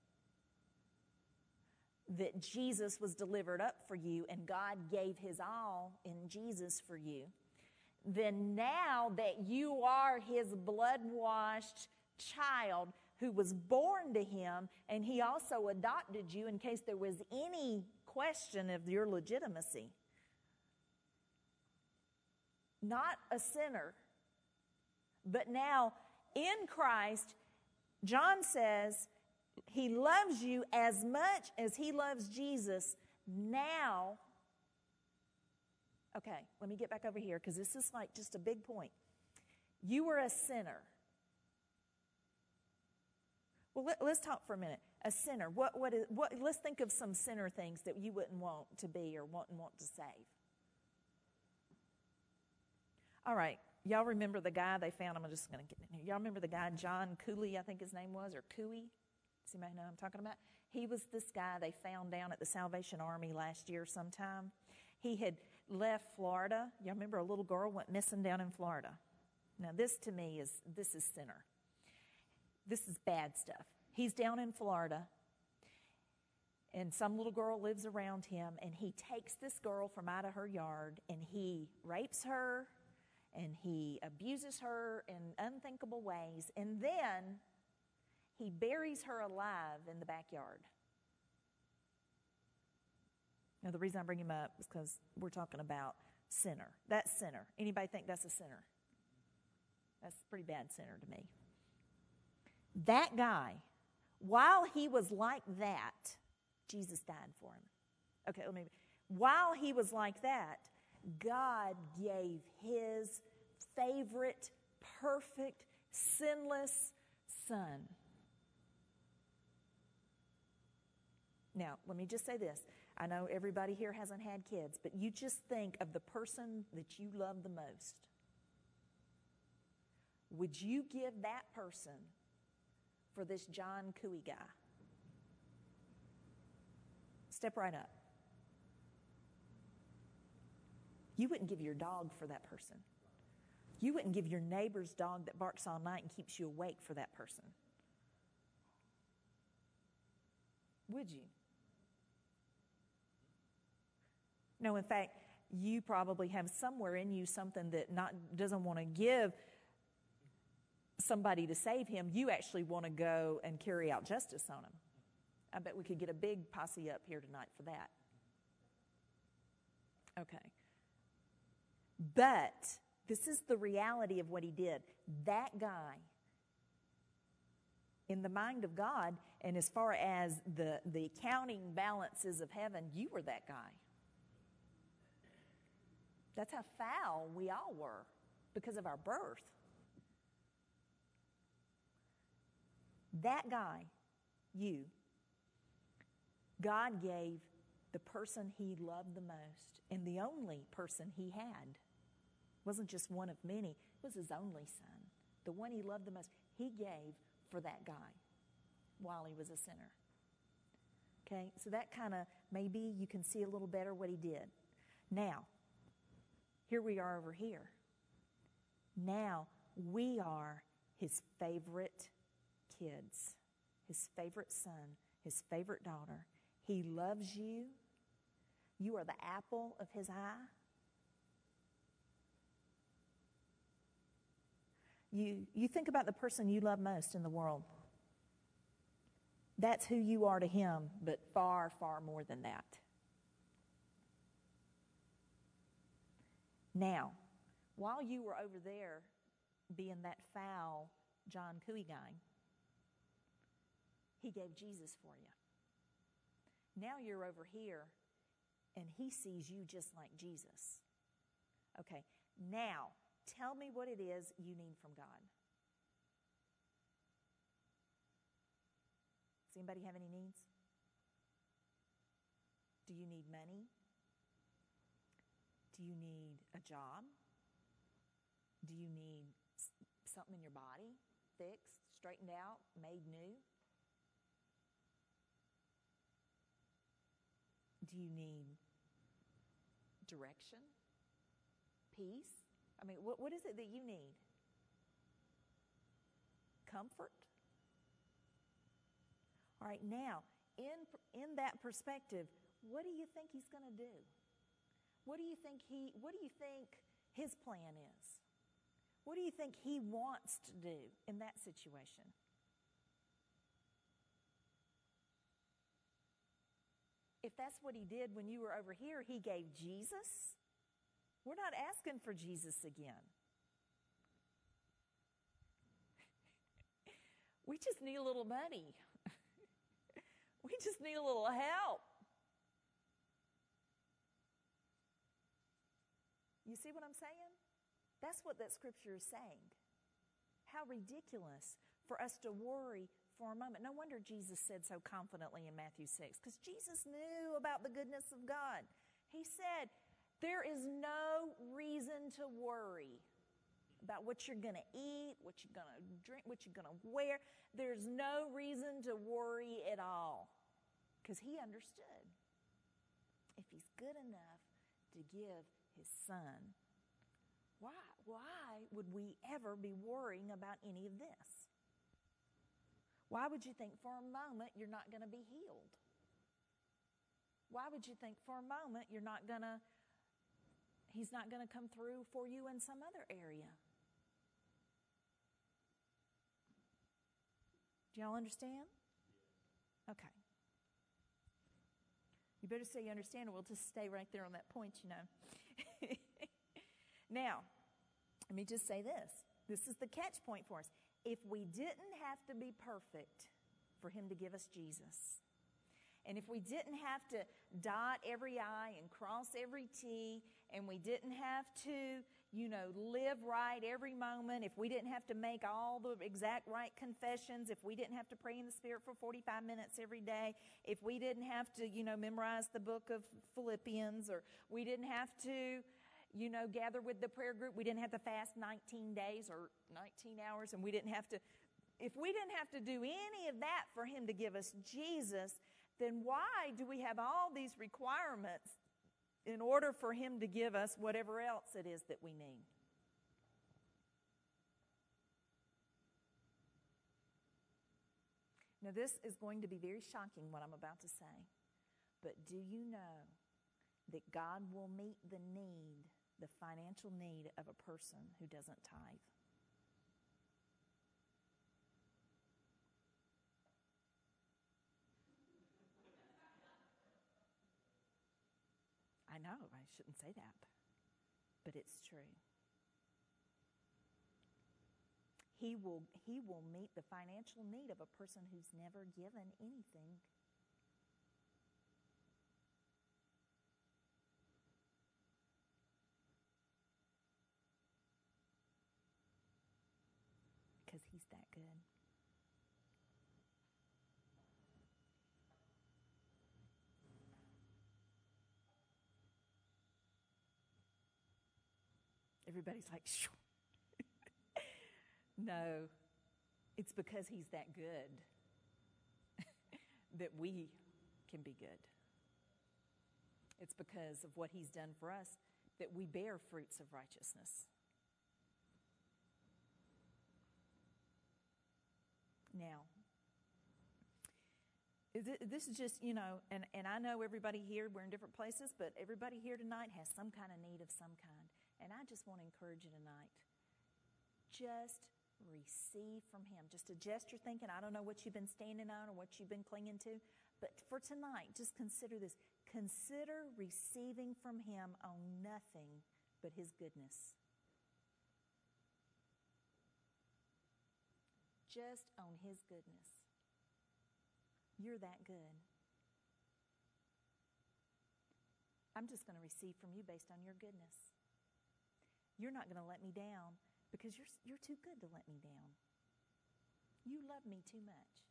S1: that Jesus was delivered up for you and God gave his all in Jesus for you, then now that you are his blood-washed child who was born to him, and he also adopted you in case there was any question of your legitimacy. Not a sinner, but now in Christ, John says he loves you as much as he loves Jesus. Now, okay, let me get back over here because this is like just a big point. You were a sinner. Well, let, let's talk for a minute. A sinner. What? What is? What? Let's think of some sinner things that you wouldn't want to be or wouldn't want to save. All right, y'all remember the guy they found? I'm just going to get in here. Y'all remember the guy, John Cooley, I think his name was, or Cooey? Does anybody know what I'm talking about? He was this guy they found down at the Salvation Army last year sometime. He had left Florida. Y'all remember a little girl went missing down in Florida? Now, this to me is, this is sinner. This is bad stuff. He's down in Florida, and some little girl lives around him, and he takes this girl from out of her yard, and he rapes her, and he abuses her in unthinkable ways, and then he buries her alive in the backyard. Now, the reason I bring him up is because we're talking about sinner. That's sinner. Anybody think that's a sinner? That's a pretty bad sinner to me. That guy, while he was like that, Jesus died for him. Okay, let me. While he was like that, God gave his favorite, perfect, sinless son. Now, let me just say this. I know everybody here hasn't had kids, but you just think of the person that you love the most. Would you give that person for this John Cooey guy? Step right up. You wouldn't give your dog for that person. You wouldn't give your neighbor's dog that barks all night and keeps you awake for that person. Would you? No, in fact, you probably have somewhere in you something that not doesn't want to give somebody to save him. You actually want to go and carry out justice on him. I bet we could get a big posse up here tonight for that. Okay. But this is the reality of what he did. That guy, in the mind of God, and as far as the, the accounting balances of heaven, you were that guy. That's how foul we all were because of our birth. That guy, you, God gave the person he loved the most and the only person he had. It wasn't just one of many. It was his only son. The one he loved the most. He gave for that guy while he was a sinner. Okay, so that kind of, maybe you can see a little better what he did. Now, here we are over here. Now, we are his favorite kids, his favorite son, his favorite daughter. He loves you. You are the apple of his eye. You, you think about the person you love most in the world. That's who you are to him, but far, far more than that. Now, while you were over there being that foul John Cooey guy, he gave Jesus for you. Now you're over here, and he sees you just like Jesus. Okay, now tell me what it is you need from God. Does anybody have any needs? Do you need money? Do you need a job? Do you need something in your body fixed, straightened out, made new? Do you need direction? Peace? I mean, what, what is it that you need? Comfort? All right, now, in, in that perspective, what do you think he's going to do? What do you think he, what do you think his plan is? What do you think he wants to do in that situation? If that's what he did when you were over here, he gave Jesus. We're not asking for Jesus again. We just need a little money. We just need a little help. You see what I'm saying? That's what that scripture is saying. How ridiculous for us to worry for a moment. No wonder Jesus said so confidently in Matthew six, because Jesus knew about the goodness of God. He said, there is no reason to worry about what you're going to eat, what you're going to drink, what you're going to wear. There's no reason to worry at all, because he understood. If he's good enough to give his son, why, why would we ever be worrying about any of this? Why would you think for a moment you're not going to be healed? Why would you think for a moment you're not going to, he's not going to come through for you in some other area? Do y'all understand? Okay. You better say you understand, or we'll just stay right there on that point, you know. Now, let me just say this. This is the catch point for us. If we didn't have to be perfect for him to give us Jesus, and if we didn't have to dot every I and cross every T, and we didn't have to, you know, live right every moment, if we didn't have to make all the exact right confessions, if we didn't have to pray in the Spirit for forty-five minutes every day, if we didn't have to, you know, memorize the book of Philippians, or we didn't have to, you know, gather with the prayer group, we didn't have to fast nineteen days or nineteen hours, and we didn't have to, if we didn't have to do any of that for him to give us Jesus, then why do we have all these requirements in order for him to give us whatever else it is that we need? Now, this is going to be very shocking, what I'm about to say. But do you know that God will meet the need, the financial need of a person who doesn't tithe? I know, I shouldn't say that, but it's true. He will, he will meet the financial need of a person who's never given anything. Because he's that good. Everybody's like, shoo. No, it's because he's that good that we can be good. It's because of what he's done for us that we bear fruits of righteousness. Now, this is just, you know, and, and I know everybody here, we're in different places, but everybody here tonight has some kind of need of some kind. And I just want to encourage you tonight. Just receive from him. Just adjust your thinking. I don't know what you've been standing on or what you've been clinging to. But for tonight, just consider this. Consider receiving from him on nothing but his goodness. Just on his goodness. You're that good. I'm just going to receive from you based on your goodness. you're not going to let me down because you're, you're too good to let me down. You love me too much.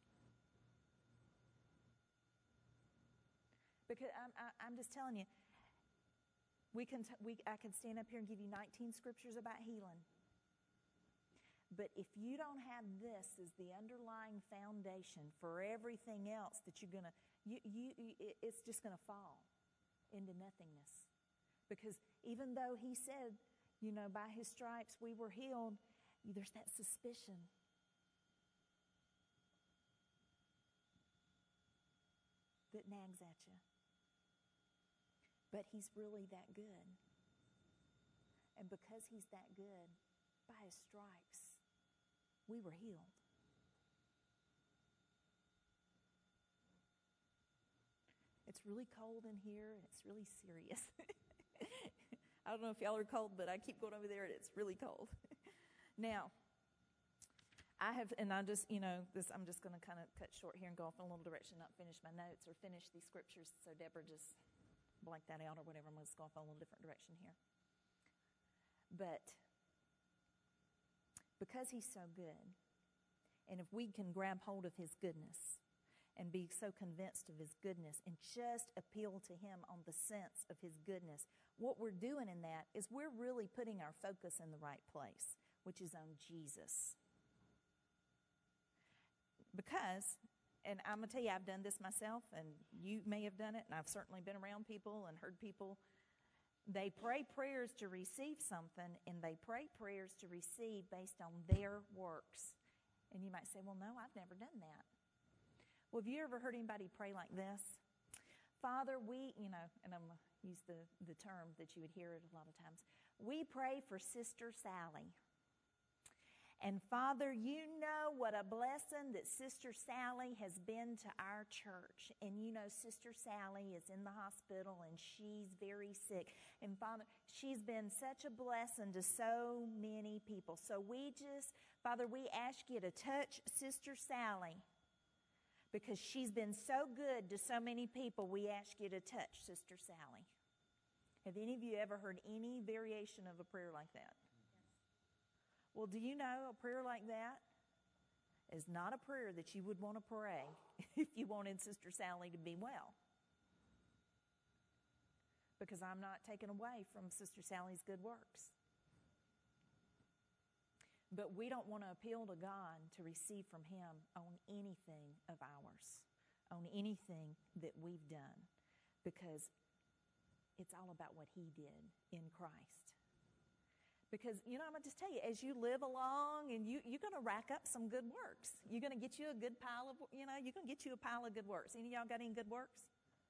S1: Because I'm, I, I'm just telling you, we can t- we, I can stand up here and give you nineteen scriptures about healing. But if you don't have this as the underlying foundation for everything else that you're going to, you, you, you, it's just going to fall into nothingness. Because even though he said, you know, by his stripes we were healed, there's that suspicion. That nags at you. But he's really that good. And because he's that good, by his stripes, we were healed. It's really cold in here, and it's really serious. I don't know if y'all are cold, but I keep going over there, and it's really cold. Now, I have, and I just, you know, this. I'm just going to kind of cut short here and go off in a little direction, not finish my notes or finish these scriptures. So Deborah just blank that out or whatever. I'm going to go off in a little different direction here. But because he's so good, and if we can grab hold of his goodness and be so convinced of his goodness and just appeal to him on the sense of his goodness, what we're doing in that is we're really putting our focus in the right place, which is on Jesus. Because, and I'm going to tell you, I've done this myself, and you may have done it, and I've certainly been around people and heard people. They pray prayers to receive something, and they pray prayers to receive based on their works. And you might say, well, no, I've never done that. Well, have you ever heard anybody pray like this? Father, we, you know, and I'm going to use the, the term that you would hear it a lot of times. We pray for Sister Sally. And Father, you know what a blessing that Sister Sally has been to our church. And you know Sister Sally is in the hospital and she's very sick. And Father, she's been such a blessing to so many people. So we just, Father, we ask you to touch Sister Sally because she's been so good to so many people. We ask you to touch Sister Sally. Have any of you ever heard any variation of a prayer like that? Well, do you know a prayer like that is not a prayer that you would want to pray if you wanted Sister Sally to be well? Because I'm not taking away from Sister Sally's good works. But we don't want to appeal to God to receive from him on anything of ours, on anything that we've done, because it's all about what he did in Christ. Because, you know, I'm going to just tell you, as you live along and you, you're going to rack up some good works. You're going to get you a good pile of, you know, you're going to get you a pile of good works. Any of y'all got any good works?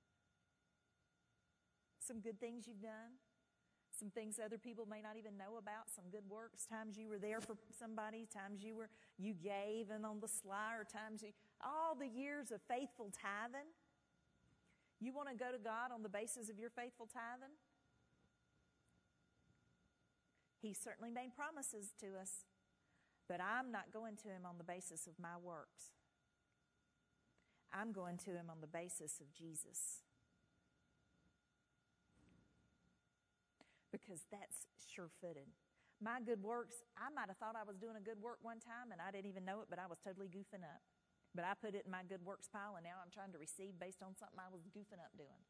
S1: Some good things you've done? Some things other people may not even know about, some good works, times you were there for somebody, times you were, you gave and on the sly, or times you, all the years of faithful tithing. You want to go to God on the basis of your faithful tithing? He certainly made promises to us, but I'm not going to him on the basis of my works. I'm going to him on the basis of Jesus. Because that's sure-footed. My good works, I might have thought I was doing a good work one time and I didn't even know it, but I was totally goofing up. But I put it in my good works pile and now I'm trying to receive based on something I was goofing up doing.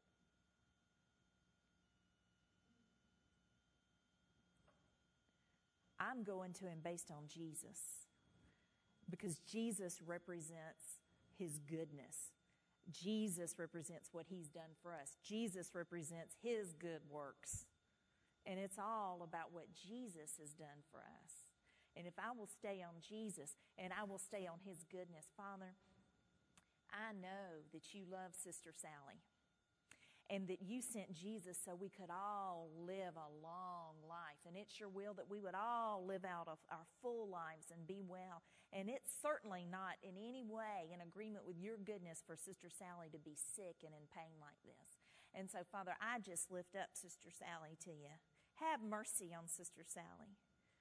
S1: I'm going to him based on Jesus because Jesus represents his goodness. Jesus represents what he's done for us. Jesus represents his good works. And it's all about what Jesus has done for us. And if I will stay on Jesus and I will stay on his goodness, Father, I know that you love Sister Sally. And that you sent Jesus so we could all live a long life. And it's your will that we would all live out of our full lives and be well. And it's certainly not in any way in agreement with your goodness for Sister Sally to be sick and in pain like this. And so, Father, I just lift up Sister Sally to you. Have mercy on Sister Sally.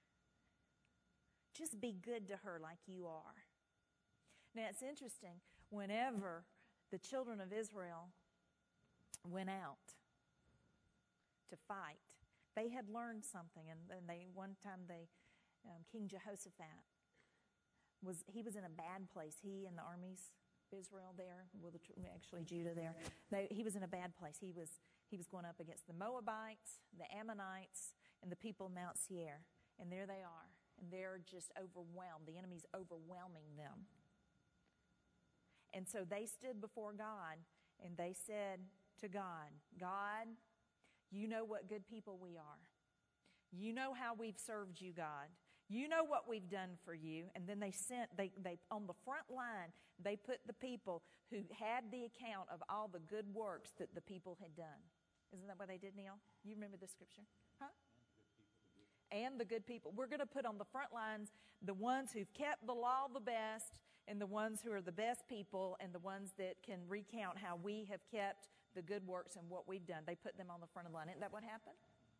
S1: Just be good to her like you are. Now, it's interesting. Whenever the children of Israel went out to fight, They had learned something, and, and they one time they, um, King Jehoshaphat, was he was in a bad place. He and the armies of Israel there, well, the, actually Judah there, they, he was in a bad place. He was he was going up against the Moabites, the Ammonites, and the people of Mount Seir. And there they are, and they're just overwhelmed. The enemy's overwhelming them. And so they stood before God, and they said to God, God, you know what good people we are. You know how we've served you, God. You know what we've done for you. And then they sent, they, they on the front line, they put the people who had the account of all the good works that the people had done. Isn't that what they did, Neil? You remember the scripture? Huh? And the good people. We're going to put on the front lines the ones who've kept the law the best, and the ones who are the best people, and the ones that can recount how we have kept the good works and what we've done. They put them on the front of the line. Isn't that what happened?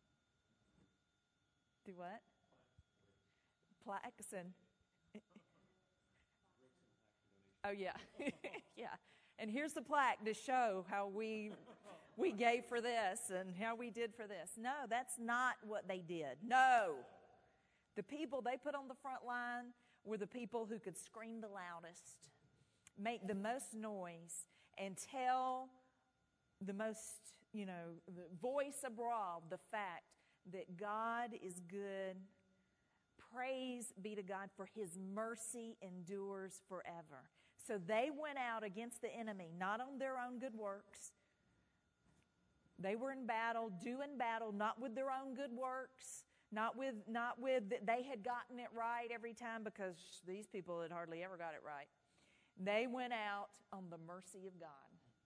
S1: Do what? Plaques and... Oh, yeah. Yeah. And here's the plaque to show how we we gave for this and how we did for this. No, that's not what they did. No. The people they put on the front line were the people who could scream the loudest, make the most noise, and tell the most, you know, the voice abroad the fact that God is good. Praise be to God, for His mercy endures forever. So they went out against the enemy, not on their own good works. They were in battle, doing battle, not with their own good works, not with, not with that they had gotten it right every time, because these people had hardly ever got it right. They went out on the mercy of God.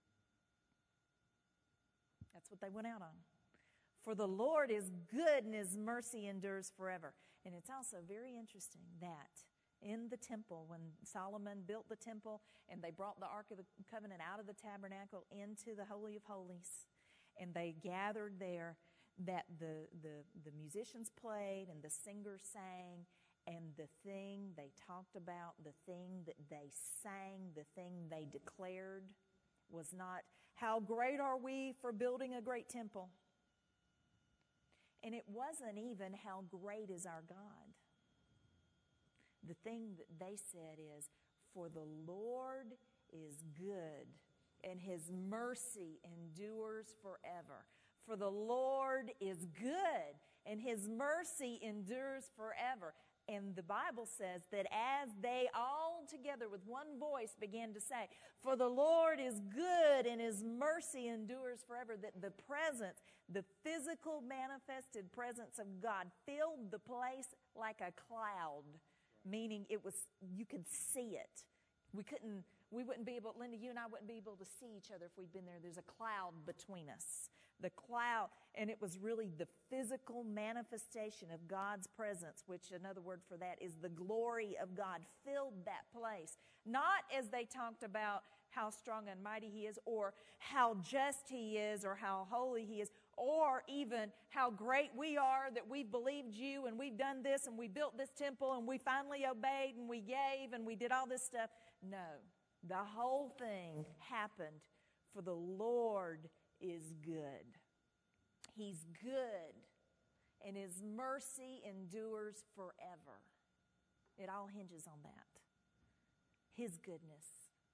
S1: That's what they went out on. For the Lord is good and His mercy endures forever. And it's also very interesting that in the temple, when Solomon built the temple and they brought the Ark of the Covenant out of the tabernacle into the Holy of Holies, and they gathered there, that the, the, the musicians played and the singers sang, and the thing they talked about, the thing that they sang, the thing they declared was not, how great are we for building a great temple? And it wasn't even, how great is our God? The thing that they said is, for the Lord is good, and His mercy endures forever. For the Lord is good, and His mercy endures forever. And the Bible says that as they all together with one voice began to say, for the Lord is good and His mercy endures forever, that the presence, the physical manifested presence of God filled the place like a cloud, meaning it was, you could see it. We couldn't, we wouldn't be able, Linda, you and I wouldn't be able to see each other if we'd been there. There's a cloud between us. The cloud, and it was really the physical manifestation of God's presence, which another word for that is the glory of God, filled that place. Not as they talked about how strong and mighty He is, or how just He is, or how holy He is, or even how great we are that we've believed You and we've done this and we built this temple and we finally obeyed and we gave and we did all this stuff. No, the whole thing happened for the Lord is good. He's good, and His mercy endures forever. It all hinges on that. His goodness.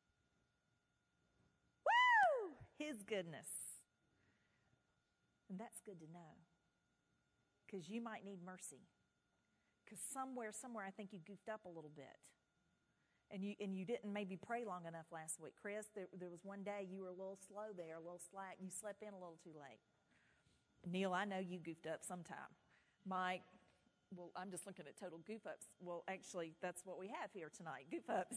S1: Woo! His goodness. And that's good to know, because you might need mercy. Because somewhere, somewhere, I think you goofed up a little bit. And you and you didn't maybe pray long enough last week. Chris, there, there was one day you were a little slow there, a little slack. You slept in a little too late. Neil, I know you goofed up sometime. Mike, well, I'm just looking at total goof ups. Well, actually, that's what we have here tonight, goof ups.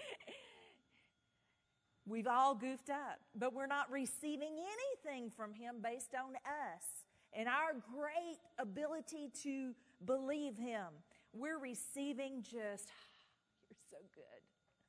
S1: We've all goofed up, but we're not receiving anything from Him based on us and our great ability to believe Him. We're receiving just... You're so good.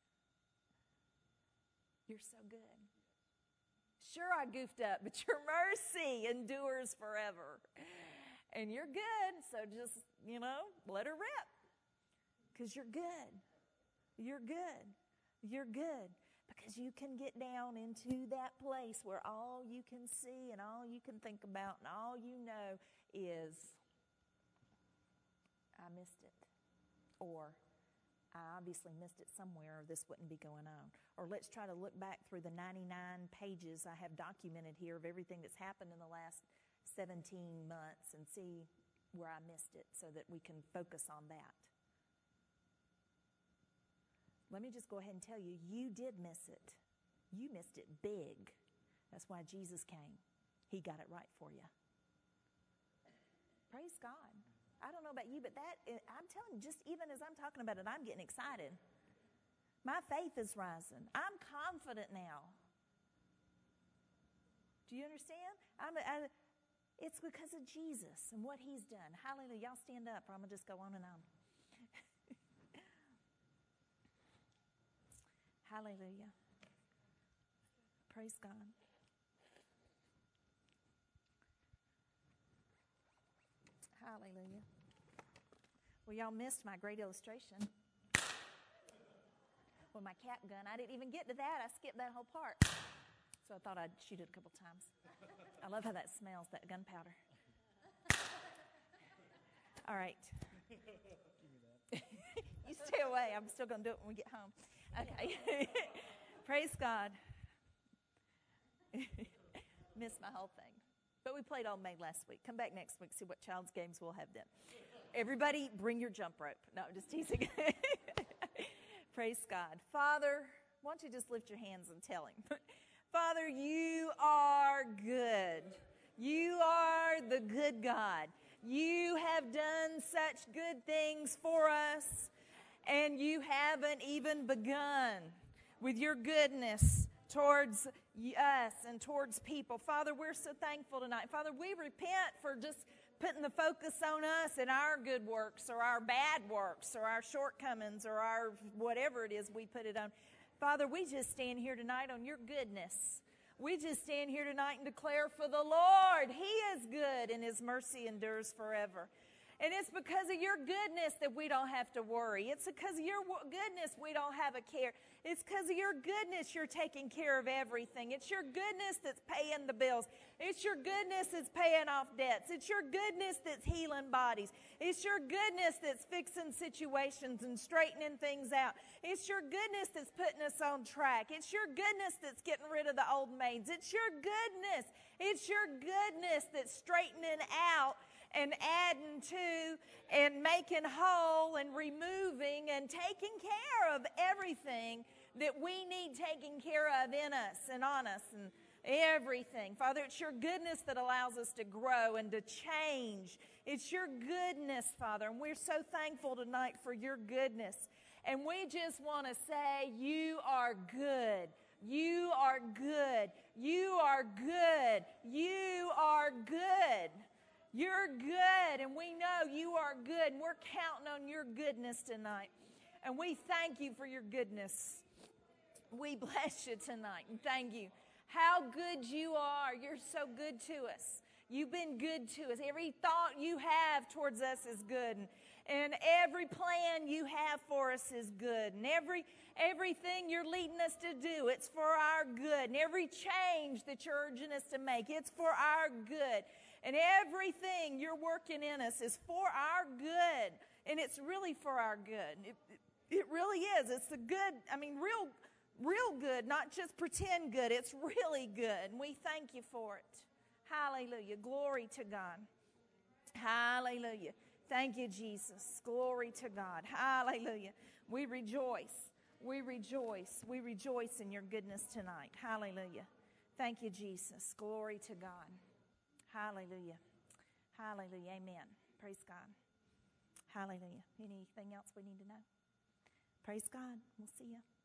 S1: You're so good. Sure, I goofed up, but Your mercy endures forever. And You're good, so just, you know, let her rip. Because You're good. You're good. You're good. Because you can get down into that place where all you can see and all you can think about and all you know is, I missed it. Or, I obviously missed it somewhere or this wouldn't be going on. Or let's try to look back through the ninety-nine pages I have documented here of everything that's happened in the last seventeen months and see where I missed it so that we can focus on that. Let me just go ahead and tell you, you did miss it. You missed it big. That's why Jesus came. He got it right for you. Praise God. I don't know about you, but that, I'm telling you, just even as I'm talking about it, I'm getting excited. My faith is rising. I'm confident now. Do you understand? I'm, I, it's because of Jesus and what he's done. Hallelujah. Y'all stand up or I'm going to just go on and on. Hallelujah. Praise God. Hallelujah. Well, y'all missed my great illustration. With my cap gun. I didn't even get to that. I skipped that whole part. So I thought I'd shoot it a couple times. I love how that smells, that gunpowder. All right. You stay away. I'm still going to do it when we get home. Okay. Praise God. Missed my whole thing. But we played Old Maid last week. Come back next week, see what child's games we'll have then. Everybody, bring your jump rope. No, I'm just teasing. Praise God. Father, why don't you just lift your hands and tell him. Father, you are good. You are the good God. You have done such good things for us, and you haven't even begun with your goodness towards us and towards people. Father, we're so thankful tonight. Father, we repent for just putting the focus on us and our good works or our bad works or our shortcomings or our whatever it is we put it on. Father, we just stand here tonight on your goodness. We just stand here tonight and declare for the Lord, he is good and his mercy endures forever. And it's because of your goodness that we don't have to worry. It's because of your goodness we don't have a care. It's because of your goodness you're taking care of everything. It's your goodness that's paying the bills. It's your goodness that's paying off debts. It's your goodness that's healing bodies. It's your goodness that's fixing situations and straightening things out. It's your goodness that's putting us on track. It's your goodness that's getting rid of the old maids. It's your goodness. It's your goodness that's straightening out and adding to and making whole and removing and taking care of everything that we need taken care of in us and on us and everything. Father, it's your goodness that allows us to grow and to change. It's your goodness, Father, and we're so thankful tonight for your goodness. And we just want to say you are good. You are good. You are good. You are good. You're good, and we know you are good, and we're counting on your goodness tonight. And we thank you for your goodness. We bless you tonight, and thank you. How good you are. You're so good to us. You've been good to us. Every thought you have towards us is good, and, and every plan you have for us is good, and every everything you're leading us to do, it's for our good, and every change that you're urging us to make, it's for our good. And everything you're working in us is for our good. And it's really for our good. It, it really is. It's the good, I mean, real, real good, not just pretend good. It's really good. And we thank you for it. Hallelujah. Glory to God. Hallelujah. Thank you, Jesus. Glory to God. Hallelujah. We rejoice. We rejoice. We rejoice in your goodness tonight. Hallelujah. Thank you, Jesus. Glory to God. Hallelujah. Hallelujah. Amen. Praise God. Hallelujah. Anything else we need to know? Praise God. We'll see you.